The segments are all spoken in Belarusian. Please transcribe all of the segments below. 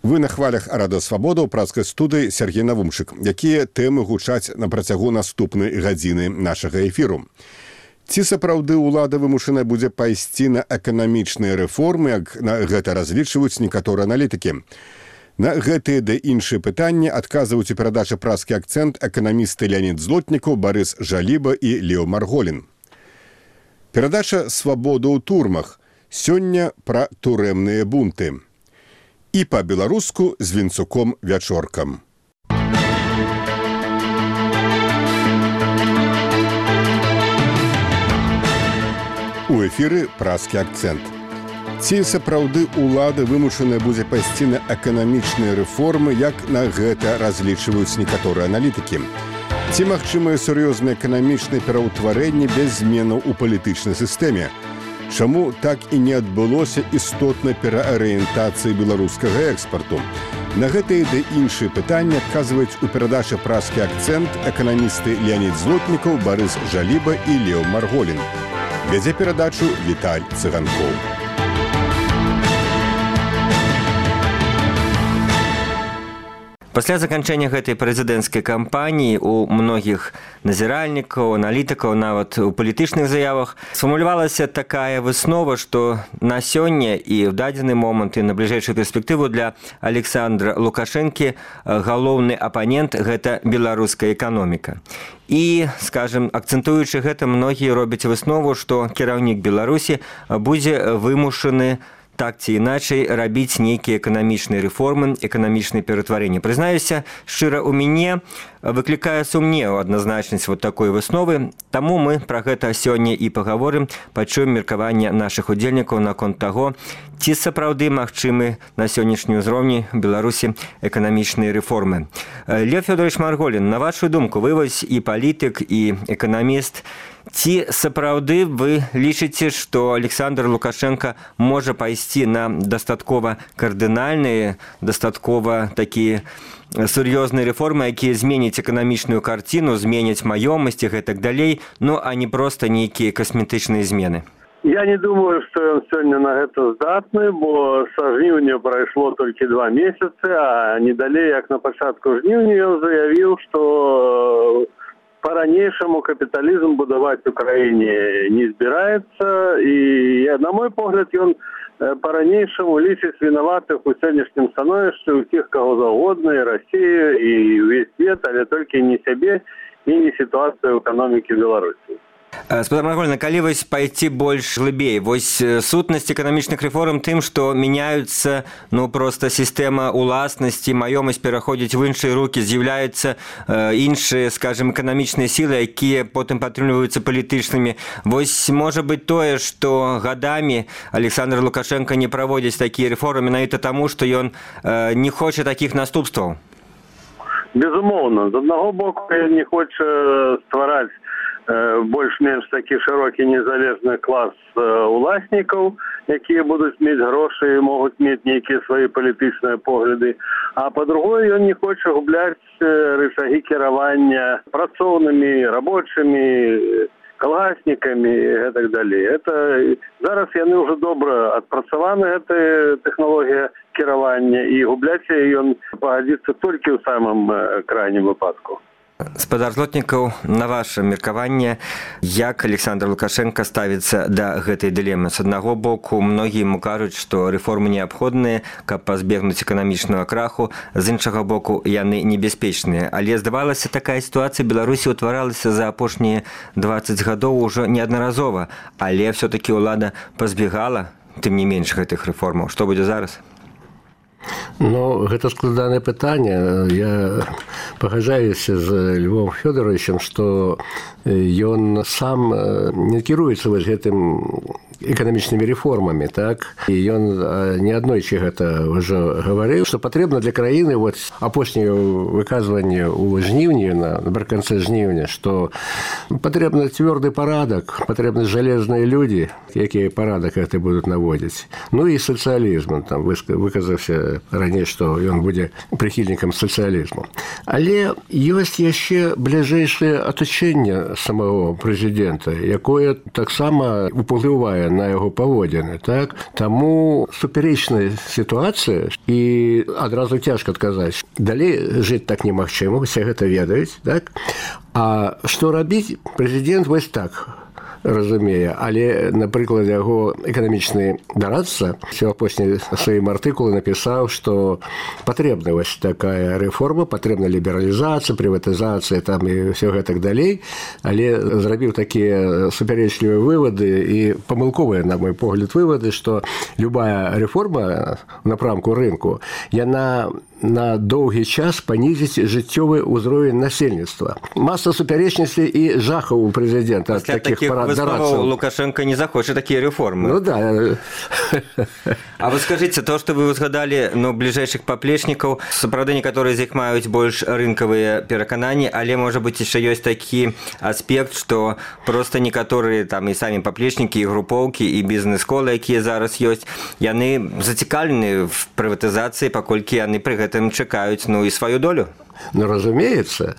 Вы на хвалях Радыёвабода ў працкай студыі Сергей Навумчык. Якія тэмы гучаць на працягу наступнай гадзіны нашага эфіру? Ці сапраўды ўлада вымушана будзе пайсці на эканамічныя рэформы, як на гэта разлічваюць некаторыя аналітыкі? На гэтыя ды іншыя пытанні адказваюць у перадачы «Праскі акцэнт» эканамісты Леонид Злотнікаў, Барыс Жаліба і Лео Марголін. Перадача «Свабода ў турмах». Сёння пра турэмныя бунты. І па-беларуску з Вінцуком Вячоркам. У эфіры «Праскі акцэнт». Ці сапраўды ўлада вымушаная будзе пайсці на эканамічныя рэформы, як на гэта разлічваюць некаторыя аналітыкі? Ці магчымае сур'ёзнае эканамічнае пераўтварэнне без зменаў у палітычнай сістэме? Чаму так і не адбылося істотнай пераарыентацыі беларускага экспарту? На гэтыя ды іншыя пытанні адказваюць у перадачы «Праскі акцэнт» эканамісты Леонид Злотнікаў, Барыс Жаліба і Лео Марголін. Вядзе перадачу Віталь Цыганкоў. Пасля заканчэння гэтай прэзідэнцкай кампаніі у многіх назіральнікаў, аналітыкаў, нават у палітычных заявах сфармулявалася такая выснова, што на сёння і ў дадзены момант і на бліжэйшую перспектыву для Александра Лукашэнкі галоўны апанент – гэта беларуская эканоміка. І, скажем, акцэнтуючы гэта, многія робяць выснову, што кіраўнік Беларусі будзе вымушаны так ці іначай рабіць нейкія эканамічныя рэформы, эканамічныя ператварэнні. Прызнаюся, шчыра, у мяне выклікае сумнеў адназначнасць вот такой высновы, таму мы пра гэта сёння і пагаворым, пачуем меркаванне нашых удзельнікаў наконт таго, ці сапраўды магчымы на сённяшні ўзроўні Беларусі эканамічныя рэформы. Лео Фёдорович Марголін, на вашу думку, вы вось і палітык, і эканаміст, ці сапраўды вы лічыце, што Александр Лукашенко можа пайсці на дастаткова кардынальныя, дастаткова такія сур'ёзныя рэформы, якія зменяць эканамічную карціну, зменяць маёмасць і гэтак далей, ну а не проста нейкія касметычныя змены? Я не думаю, што ён сёння на гэта здатны, бо са жніўня прайшло толькі 2 месяцы, а не далей, як на пачатку жніўня, ён заявіў, што по-ранейшаму капіталізм будаваць у краіне не збіраецца, і, на мой погляд, ён по-ранейшаму лічыць вінаватых у сённяшнім становішчы ўсіх каго заўгодна, і Расію, і ўвесь свет, але толькі не сябе і не сітуацыю ў эканомікі Беларусі. Спадар Марголін, калі вось пайти больш глыбей, вось сутнасць эканамічных рэформ тым, што мяняюцца, ну, проста сістэма уласнасці, маёмасць пераходзіць в іншыя рукі, з'яўляюцца іншыя, скажем, эканамічныя сілы, якія потым падтрымліваюцца палітычнымі. Вось можа быць тое, што гадамі Александр Лукашенко не праводзіць такія рэформы менавіта таму, што ён не хоча такіх наступстваў? Безумоўна. З аднаго боку, ён не хоча ствараць больш-менш такі шырокі незалежны клас уласнікаў, якія будуць мець грошы і могуць мець нейкія свае палітычныя погляды. А па-другое, ён не хоча губляць рычагі кіравання працоўнымі, рабочымі, калгаснікамі і гэтак далей. Зараз яны ўжо добра адпрацаваны, гэтая тэхналогія кіравання, і губляць ён пагадзіцца толькі ў самым крайнім выпадку. Спадар Злотнікаў, на ваше меркаванне, як Александр Лукашенко ставіцца да гэтай дылемы? З аднаго боку, многія ему кажуць, што рэформы неабходныя, каб пазбегнуць эканамічнага краху, з іншага боку, яны небяспечныя. Але, здавалася, такая сітуацыя Беларусі ўтваралася за апошнія 20 гадоў ужо неаднаразова, але все-таки ўлада пазбегала, тым не менш, гэтых рэформаў. Што будзе зараз? Ну, гэта складанае пытанне. Я пагаджаюся з Львом Фёдоровичем, што ён сам не кіруецца вось гэтым эканамічнымі рэформамі, так? І ён неаднойчы гэта ўжо гаварыў, што патрэбна для краіны, вот апошняе выказванне ў жніўні, напрыканцы жніўня, што патрэбны цвёрды парадак, патрэбны жалезныя людзі, якія парадак гэты будуць наводзіць. Ну і сацыялізм, там выказаўся раней, што ён будзе прыхільнікам сацыялізму. Але ёсць яшчэ бліжэйшае атачэнне самого прэзідэнта, якое таксама уплывае на яго паводзіны, так? Таму супярэчная сітуацыя, і адразу цяжка адказаць. Далей жыць так немагчыма, усе гэта ведаюць, так? А што рабіць? Прэзідэнт вось так разумее, але, напрыклад, яго эканамічны дарадца у апошнім сваім артыкуле напісаў, што патрэбна вось такая рэформа, патрэбна лібералізацыя, прыватызацыя там і ўсё гэтак далей, але зрабіў такія супярэчлівыя вывады і памылковыя, на мой погляд, вывады, што любая рэформа в напрамку рынку, яна на доўгі час панізіць жыццёвы ўзровень насельніцтва. Маса супярэчнасцей і жахаў у прэзідэнта ад такіх парад-дарадцаў. Лукашенко не захоча такія рэформы. Ну да. А вы скажыце, то, што вы узгадалі бліжэйшых паплечнікаў, сапраўды некаторыя з іх маюць больш рынкавыя перакананні, але, можа быць, яшчэ ёсць такі аспект, што проста некаторыя там і самі паплечнікі, і групоўкі, і бізнес-колы, якія зараз ёсць, яны зацікаўлены в прыватызацыі, паколькі яны пры гэтым чакаюць, і сваю долю. Ну, разумеется.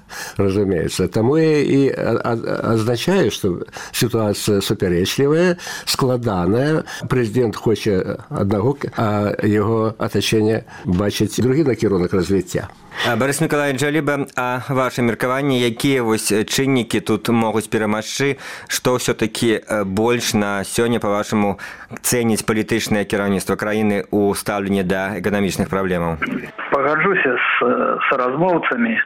Таму я і азначаю, што сітуацыя супярэчлівая, складаная. Прэзідэнт хоча аднаго, а яго атачэнне бачыць другі накірунак развіцця. Борис Николаевич Джаліба, а ваше меркаванне, якія вось чыннікі тут могуць перамагчы, што ўсё-такі больш на сёння, па-вашаму, цэніць палітычнае кіраўніцтва краіны ў стаўленні да эканамічных праблемаў? Пагаджуся з размоўцамі.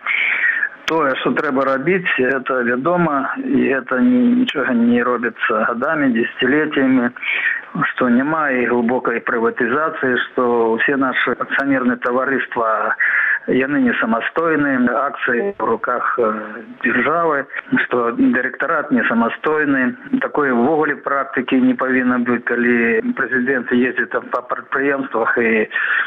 Тое, што трэба рабіць, это вядома, і это нічога не робіцца гадамі, дзесяцілетямі, што няма і глыбокай прыватызацыі, што ўсе нашы акцыянерныя таварыства яны не самастойныя, акцыі в руках дзяржавы, што дырэктарат не самастойны. Такой увогуле практыкі не павінна быць, калі прэзідэнт ездзіць там па прадпрыемствах і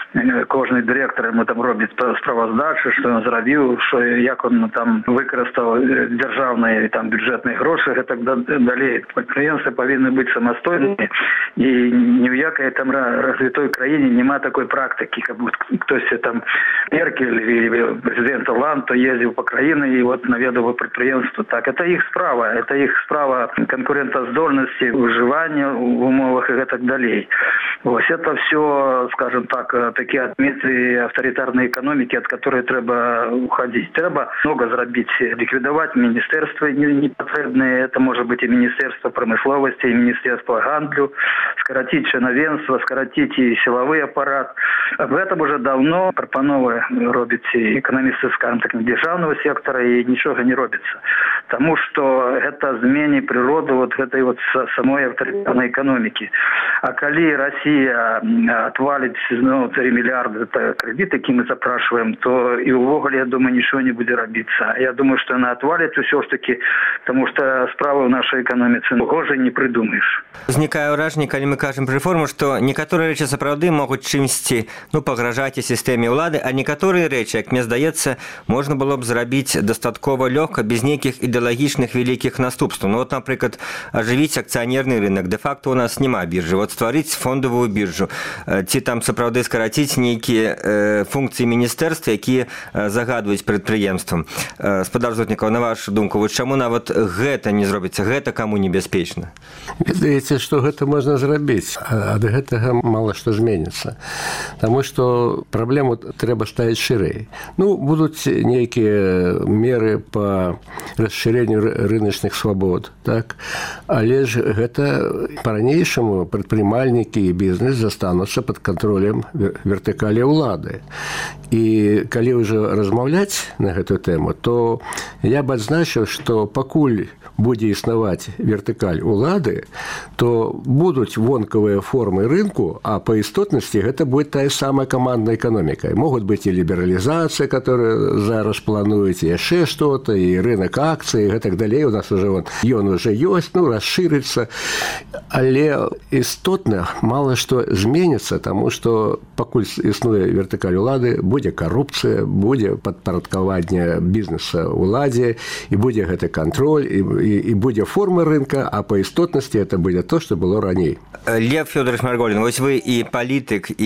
кожны дырэктар яму там робіць справаздачы, што ён зрабіў, што як он там выкарыстаў дзяржаўныя там бюджэтныя грошы і так далей. Прадпрыемствы павінны быць самастойнымі, і ні ў якай там развітой краіне няма такой практыкі, каб хтосьці там Меркель или президент Оланд ездил по краине и вот наведывал предприемство. Так, это их справа конкурентоздольности, выживания в умовах и так далее. Вот, это все, скажем так, такие отметки авторитарной экономики, от которой треба уходить. Треба много зробить, ликвидовать министерства непотребные, это может быть и Министерство промысловости, и Министерство гандлю, скоротить членовенство, скоротить и силовой аппарат. Об этом уже давно пропановы робіць эканамісты, скажем так, дзяржаўнага сектора, і нічога не робіцца. Таму што гэта змене прыроды вот гэтай вот самой авторитарнай эканомікі. А калі Россия отвалить 3 миллиарда кредит, які мы запрашиваем, то і увогуле, я думаю, нічого не будзе рабіцца. Я думаю, што яна отвалит усё ж таки, тому што справы ў нашай эканоміцы гожа не прыдумаеш. Узнікае ўражанне, калі мы кажам пра рэформу, што некаторыя рэчы сапраўды могуць чымсьці пагражаць і сістэме ўлады, а некаторыя рэчы, як мне здаецца, можна было б зрабіць дастаткова лёгка, без нейкіх ідэалагічных вялікіх наступстваў. Вот, напрыклад, ажывіць акцыянерны рынок. Дэ-факта у нас няма біржы. Вот стварыць фондавую біржу. Ці там сапраўды скараціць нейкія функцыі міністэрства, якія загадваюць прадпрыемствам. Спадар Зотнікаў, на вашу думку, вот чаму нават гэта не зробіцца? Гэта каму небяспечна? Ведаеце, што гэта можна зрабіць. Ад гэтага мала што зменіцца. Таму што праблему трэба ставіць шырэй. Будуць нейкія меры па расшыренню рыначных свабод, так? Але ж гэта па-ранейшаму прадпрымальнікі і бізнес застануцца пад кантролем вертыкалі ўлады. І калі ўжо размаўляць на гэту тэму, то я б адзначыў, што пакуль будзе існаваць вертыкаль улады, то будуць вонкавыя формы рынку, а па істотнасці гэта будет тая самая камандная эканоміка. Могуць быць і лібералізацыя, которую зараз плануюць, і яшчэ што-то, і рынок акцый, і гэтак далей. У нас ён уже ёсць, расшырыцца. Але істотна мала што зменіцца, таму што пакуль існуе вертыкаль улады, будзе карупцыя, будзе падпарадкаванне бізнеса уладзе, і будзе гэты кантроль, і будзе форма рынка, а па істотнасці это будзе то, што было раней. Лев Фёдорович Марголин, вось вы і палітык, і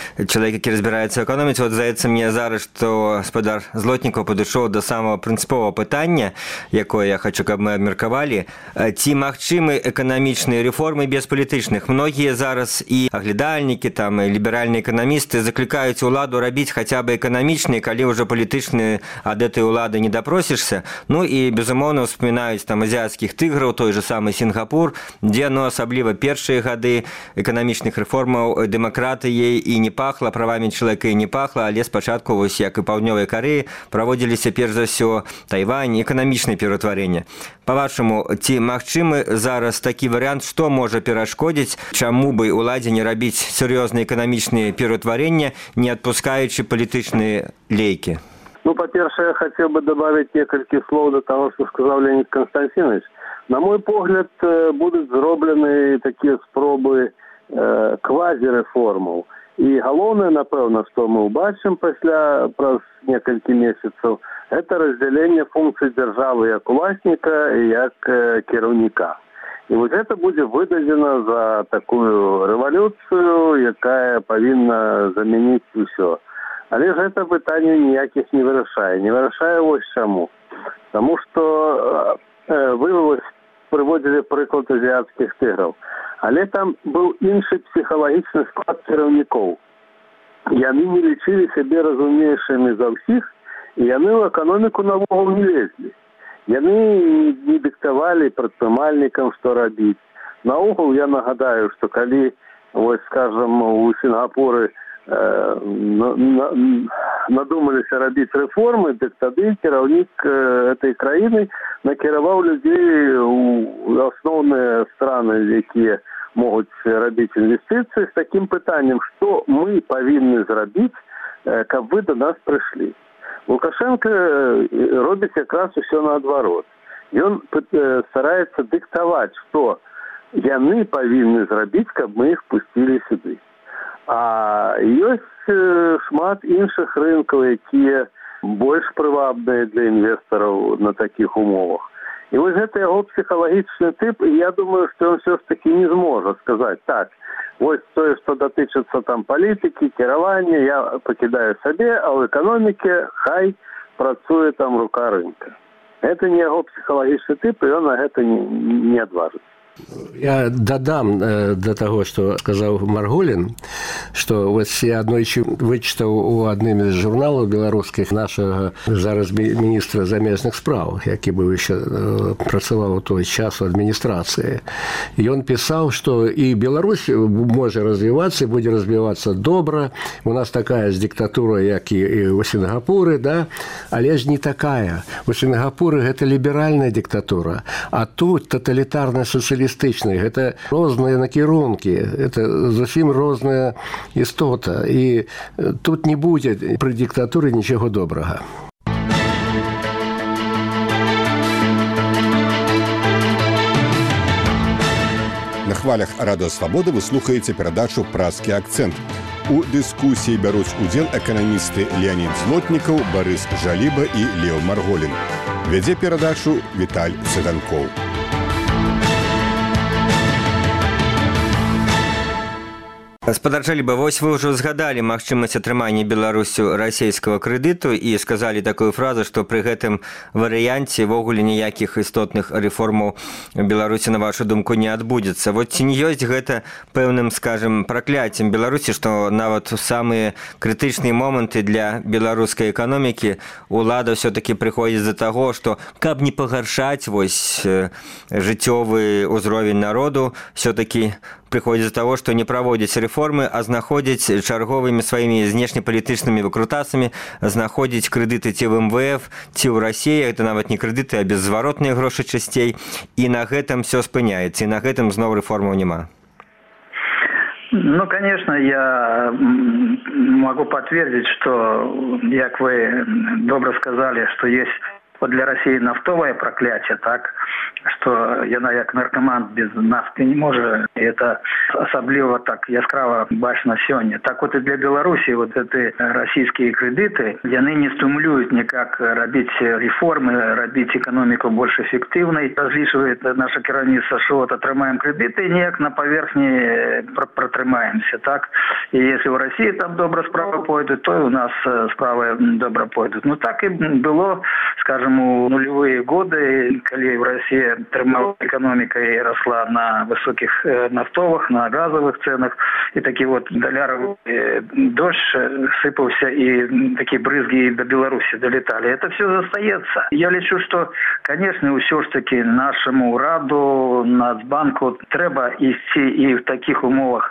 чалавек, які разбіраецца ў эканоміцы. Вот здаецца мне зараз, што гаспадар Злотнікаў падышоў да самага прынцыповага пытання, якое я хочу, каб мы абмеркавалі. Ці магчымы эканамічныя рэформы без палітычных? Многія зараз і аглядальнікі, там, і ліберальныя эканамісты заклікаюць уладу рабіць хаця бы эканамічныя, калі ўжо палітычныя ад этой улады не допросішся. Ну і, безумоўна, успамінаюць там азіяцкіх тыграў, той же самы Сінгапур, дзе, ну, асабліва першыя гады эканамічных рэформаў дэмакратыяй і не пахла, правамі чалавека і не пахла, але спачатку, вось як і Паўднёвай Карэі, праводзіліся перш за ўсё Тайвань, эканамічнае пераўтварэнне. Па-вашаму, ці магчымы зараз такі варыянт, што можа перашкодзіць, чаму бы уладзе не рабіць сур'ёзныя эканамічныя пераўтварэння, не адпускаючы палітычныя лейкі? Ну, по-перше, я хотел бы добавить несколько слов до того, что сказал Леонид Константинович. На мой погляд, будут зроблены такие спробы квазірэформаў. І галоўнае, напэўна, што мы ўбачым праз некалькі месяцаў, это разделение функций державы як уласніка і як кіраўніка. І вот это будзе выдадзена за такую рэвалюцыю, якая павінна замяніць усё. Але ж гэта пытанне ніякіх не вырашае. Не вырашае вось чаму. Таму што вы прыводзілі прыклад азіяцкіх тыграў. Але там быў іншы псіхалагічны склад кіраўнікоў. Яны не лічылі сябе разумнейшымі за ўсіх, і яны ў эканоміку навогул не лезлі. Яны не дыктавалі прадпрымальнікам, што рабіць. Наогул я нагадаю, што калі, вось, скажам, у Сінгапуры надумаліся рабіць рэформы, дык тады кіраўнік этой краіны накіраваў людзей у асноўныя страны, якія могуць рабіць інвестыцыі, з такім пытаннем, што мы павінны зрабіць, каб вы да нас прыйшлі. Лукашенко робіць якраз усё наадварот. Ён стараецца дыктаваць, што яны павінны зрабіць, каб мы іх пусцілі сюды. А ёсць шмат іншых рынкаў, якія больш прывабныя для інвестараў на такіх умовах. І вось гэта яго псіхалагічны тып, і я думаю, што ён все ж таки не зможа сказаць, так, вось тое, што датычыцца там палітыкі, кіравання, я пакідаю сабе, а ў эканоміке хай працуе там рука рынка. Гэта не яго псіхалагічны тып, і ён на гэта не адважыцца. Я дадам до того, что сказал Марголин, что вот я однойчы вычитал у одним из журналов белорусских нашего зараз министра замежных справ, які был еще працаваў у той час в администрации. И он писал, что и Беларусь может развиваться, и будет развиваться добро. У нас такая же диктатура, як и у Сингапуры, да? Але ж не такая. У Сингапуры это либеральная диктатура, а тут тоталитарная социалистическая. Гэта розныя накірункі, это зусім розная істота, і тут не будзе пры дыктатуры нічога добрага. На хвалях Радыё Свабода вы слухаеце перадачу «Празкі акцэнт». У дыскусіі бяруць удзел эканамісты Леонид Злотнікаў, Барыс Жаліба і Леў Марголін. Вядзе перадачу Віталь Цыганкоў. Гаспадар Жаліба, вось вы ўжо згадалі магчымасць атрымання Беларусю расійскага крэдыту і сказалі такую фразу, што пры гэтым варыянце ввогуле ніякіх істотных рэформаў Беларусі, на вашу думку, не адбудзецца. Вот ці не ёсць гэта пэўным, скажем, пракляццем Беларусі, што нават у самыя крытычныя моманты для беларускай эканомікі улада ўсё-такі прыходзіць да таго, што каб не пагаршаць вось жыццёвы ўзровень народу, ўсё-такі прыходзіць з таго, што не праводзяць рэформы, а знаходзяць чарговымі сваімі знешнепалітычнымі выкрутасамі, знаходзіць крэдыты ці в МВФ, ці ў Расіі, гэта нават не крэдыты, а беззваротныя грошы часцей, і на гэтым все спыняецца, і на гэтым зноў рэформаў няма. Ну, конечно, я могу подтвердить, что, как вы добро сказали, что есть вот для России нафтовое проклятие, так, что яна як наркоман без нафты не может, и это особливо так яскраво бачно сёння. Так вот и для Беларуси вот эти российские кредиты, яны не стимулируют никак робить реформы, робить экономику больше эффективной. Различивает наше керівництво, что вот отрымаем кредиты, никак на поверхне протрымаемся, так. И если в России там добро справа пойдут, то и у нас справа добро пойдут. Ну так и было, скажем, у нулевые годы, когда в России трымала экономика и росла на высоких нафтовых, на газовых ценах, и такие вот доляровый дождь сыпался, и такие брызги до Беларуси долетали. Это все застается. Я лечу, что, конечно, все ж таки нашему Раду, Нацбанку треба идти и в таких умовах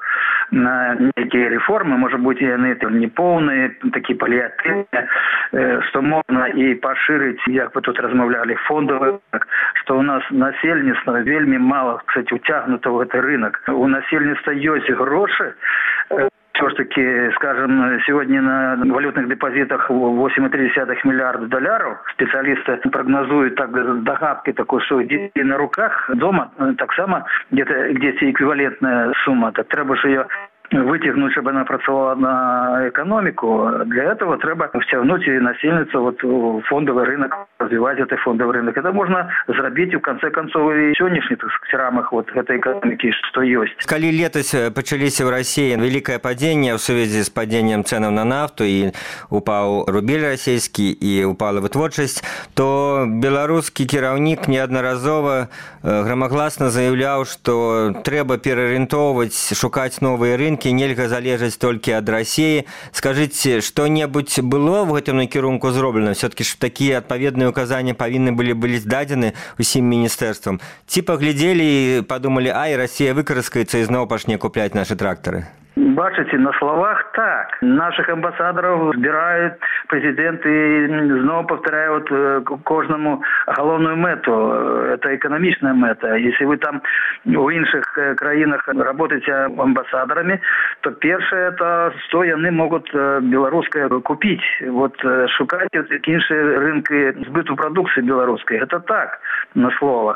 на некие реформы, может быть, и они не полные, такие паллиативные, что можно и поширить, как вы тут размовляли, фондовый, что у нас насельництво вельми мало, кстати, утягнуто в этот рынок. У насельництва есть гроши, все ж таки, скажем, сегодня на валютных депозитах 8,3 миллиарда долларов. Специалисты прогнозуют так догадки такой, что детей на руках дома так само где-то эквивалентная сумма. Так треба ж ее вытягнуть, чтобы она працевала на экономику. Для этого треба втягнуть и насильницу вот в фондовый рынок, развивать этот фондовый рынок. Это можно зробить, в конце концов, и сегодняшних рамах вот этой экономики, что есть. Коли летось пачаліся в России великое падение в связи с падением ценов на нафту, и упал рубель российский, и упала вытворчасць, то белорусский кіраўнік неодноразово громогласно заявлял, что треба перарыентоўваць, шукаць новые рынки, нельга залежаць толькі ад России. Скажите, что-нибудь было в гэтым накірунку зроблена? Все-таки ж такие адпаведныя указания павінны былі дадзены усім міністэрствам. Ці паглядзелі і подумали, ай, Россия выкарыскаецца і зноў пачне купляць наши тракторы? Бачите, на словах так. Наших амбассадоров збирают президент и снова повторяют кожному головную мету. Это экономичная мета. Если вы там в інших краинах работаете амбассадорами, то первое это что они могут белорусское купить. Вот шукать інші рынки сбыту продукции белорусской. Это так, на словах.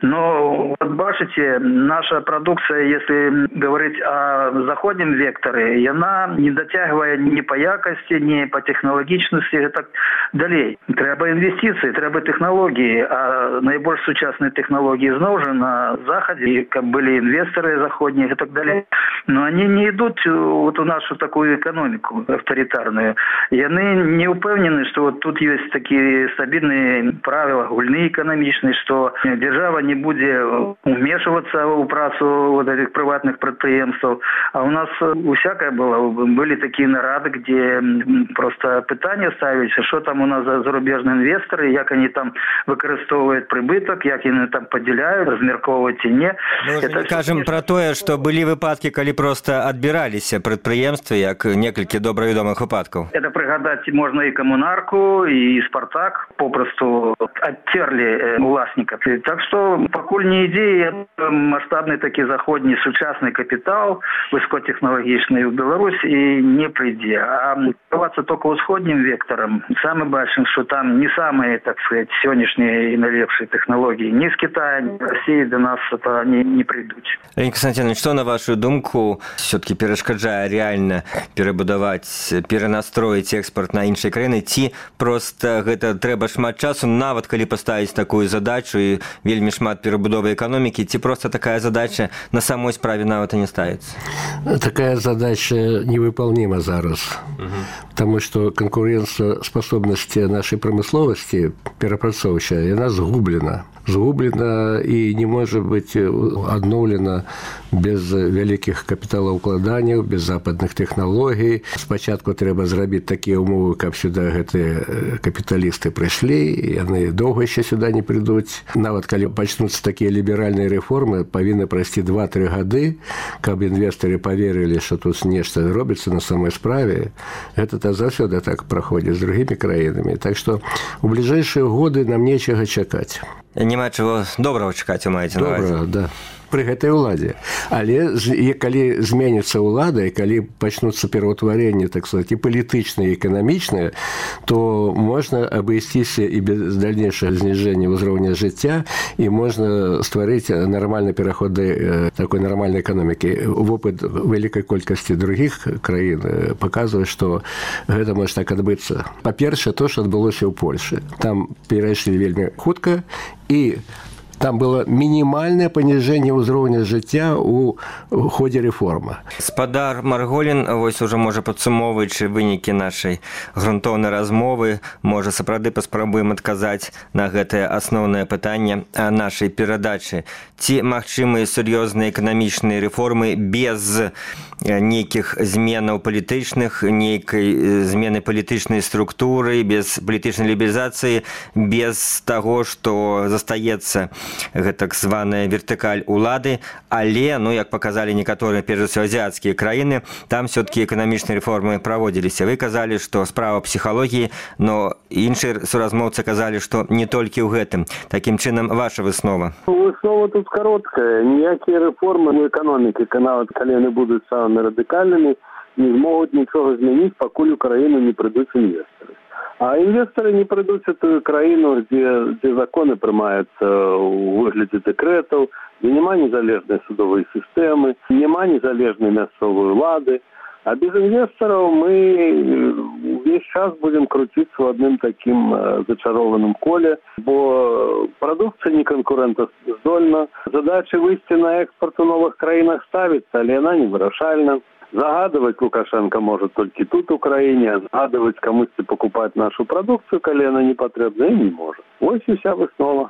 Но вот бачите, наша продукция, если говорить о заходнем векторы, и она не дотягивая ни по якости, ни по технологичности и так далее. Треба инвестиции, треба технологии, а наиболее сучасные технологии знову же на Заходе, и как были инвесторы заходние и так далее. Но они не идут вот в нашу такую экономику авторитарную. И они не упевнены, что вот тут есть такие стабильные правила, гульные экономичные, что держава не будет вмешиваться в працу вот этих приватных предприемств. А у нас усякое было. Были такие нарады, где просто питання ставилися, що там у нас за зарубежні інвестори, як вони там використовують прибиток, як вони там поділяють, розмірковують ці ні. Ми вже не кажемо про те, що були випадки, коли просто відбиралися підприємства, як некілька добре відомих випадків. Це пригадати можна і Комунарку, і Спартак, попросту відтерли власника. Так що, покуль не ідея, масштабний такий заходній сучасний капітал, высокотехнологичный в Беларусь и не прийде. А оставаться только усходним вектором, самым большим, что там не самые, так сказать, сегодняшние и наилепшие технологии. Ни с Китая, ни с России до нас это не придут. Леонид Константинович, что, на вашу думку, все-таки перешкоджає реально перебудовать, перенастроить экспорт на іншыя краіны, ці просто гэта трэба шмат часу, нават калі поставить такую задачу и вельмі шмат перебудовы экономики, ці просто такая задача на самой справе нават и не ставится? Такая задача невыполнима зараз, потому что конкурентоспособность нашей промысловости перапрацоўчая, она сгублена и не может быть адноўлена без вялікіх капіталаўкладанняў, без западных технологий. Спачатку трэба зрабіць такія умовы, каб сюда гэтыя капіталісты прыйшлі, і яны доўга яшчэ сюда не прыйдуць. Нават калі пачнуцца такія ліберальныя рэформы, павінны прайсці 2-3 гады, каб інвестары поверили, что тут нечто робится на самой справе. Это заўсёды так проходит с другими краинами. Так что в ближайшие годы нам нечего чакать. Нема чего доброго чакать, вы маете на увазі? Доброго, да. пры гэтай уладзе. Але калі зменіцца ўлада і калі пачнуцца пераўтварэнні, так сказать, і палітычныя, і эканамічныя, то можна абысціся і без дальнейшага зніжэння ўзроўня жыцця, і можна стварыць нармальны пераход да такой нармальнай эканомікі. Вопыт вялікай колькасці другіх краін паказвае, што гэта можа так адбыцца. Па-першае, то, што адбылося ў Польшы. Там перайшлі вельмі хутка, і там было мінімальнае паніжэнне ўзроўня жыцця ў ходзе рэформы. Спадар Марголін, вось ужо можа падсумоўваючы вынікі нашай грунтоўнай размовы, можа сапраўды паспрабуем адказаць на гэтае асноўнае пытанне нашай перадачы. Ці магчымыя сур'ёзныя эканамічныя рэформы без нейкіх зменаў палітычных, нейкай змены палітычнай структуры, без палітычнай лібералізацыі, без таго, што застаецца гэтак званая вертыкаль улады, але, як паказалі некаторыя, перш за ўсё, азіяцкія краіны, там все-таки эканамічныя рэформы праводзіліся. Вы казалі, што справа псіхалогіі, но іншыя суразмоўцы казалі, што не толькі ў гэтым. Такім чынам, ваша выснова? Выснова тут кароткая. Ніякія рэформы ў эканомікі, нават калі яны будуць самымі радыкальнымі, не змогуць нічога змяніць, пакуль у краіну не прыйдуць інвестары. А інвесторы не прыйдуць у тую краіну, дзе законы прымаюцца ў выглядзе дэкрэтаў, дзе няма незалежнай судовай сістэмы, няма незалежнай мясцовай улады. А без інвестораў мы увесь час будем круціцца ў адным такім зачарованым коле, бо прадукцыя не конкурентаздольна. Задача выйсці на экспорт у новых краінах ставіцца, але яна не вырашальна. Загадывать Лукашенко может только тут, в Украине, а загадывать кому-то покупать нашу продукцию, коли она не потребна, и не может. Вот и вся выснова.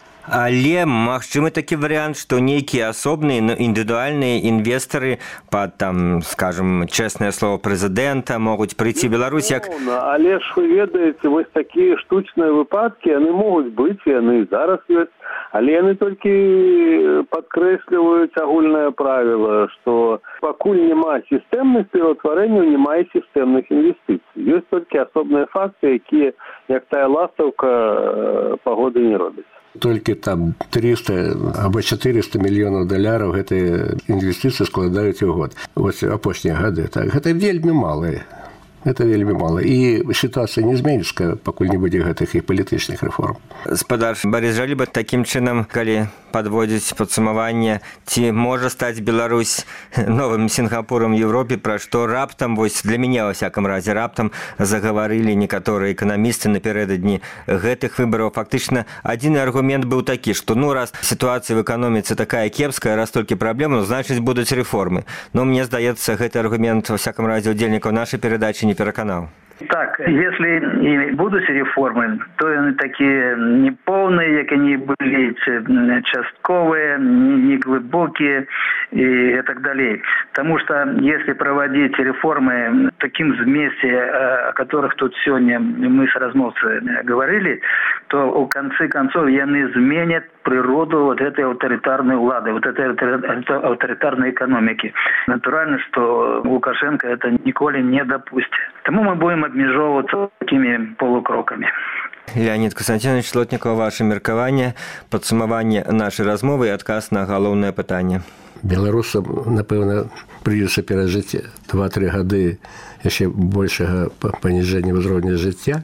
Але магчымы такі варыянт, што нейкія асобныя індывідуальныя інвестары пад, там, скажем, чэснае слово прэзідэнта могуць прыйсці ў Беларусь як... Але ж вы ведаеце, вось такія штучныя выпадкі, яны могуць быць, яны зараз ёсць, але яны толькі падкрэсліваюць агульнае правіла, што пакуль няма сістэмных пераўтварэнняў, няма і сістэмных інвестыцый. Ёсць толькі асобныя факты, якія, як тая ластаўка, пагоды не робяць. Толькі там 300 або 400 мільёнаў даляраў гэтыя інвестыцыі складаюць у год. Вось апошнія гады. Так, гэта вельмі мала. Гэта вельмі мала. І сітуацыя не зменіцца, пакуль не будзе гэтых і палітычных рэформ. Спадар Барыс Жаліба, такім чынам, калі падводзіць падсумаванне, ці можа стаць Беларусь новым Сінгапурам Европе, пра што раптам, вось для мяне, во всяком разе, раптам загаварылі некаторыя эканамісты напярэдадні гэтых выбараў. Фактычна, адзіны аргумент быў такі, што раз сітуацыя в эканоміцы такая кепская, раз толькі праблема, значыць будуць рэформы. Но мне здаецца, гэты аргумент, во всяком разе, удзельнікаў нашай перадачы не пераканаў. Так, если и будут реформы, то они такие неполные, как они были, частковые, не глубокие и так далее. Потому что если проводить реформы таким вместе, о которых тут сегодня мы с размовцами говорили, то в конце концов они изменят природу вот этой авторитарной улады, вот этой авторитарной экономики. Натурально, что Лукашенко это николи не допустит. Тому мы будем обмежовываться такими полукроками. Леонид Константинович Слотников, ваше меркаванне, падсумаванне нашай размовы і адказ на галоўнае пытанне. Беларусам, напэўна, прыйдзецца перажыць 2-3 гады яшчэ большага паніжэння ўзроўня жыцця.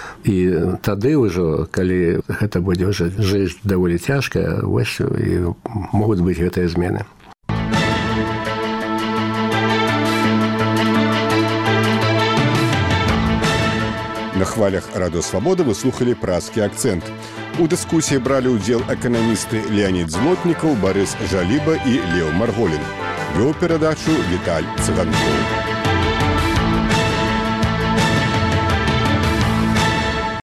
І тады ўжо, калі гэта будзе ўжо жыць даволі цяжка, вось і могуць быць гэтыя змены. На хвалях Радыё Свабода вы слухалі празкі акцэнт. У дыскусіі бралі ўдзел эканамісты Леонид Злотнікаў, Барыс Жаліба і Леў Марголін. Вёў перадачу Віталь Цыганкоў.